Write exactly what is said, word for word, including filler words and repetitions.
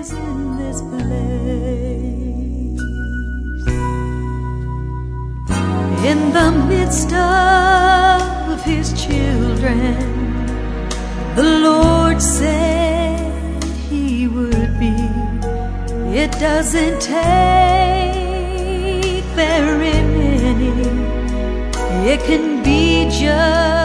is in this place. In the midst of His children, the Lord said He would be. It doesn't take very many. It can be just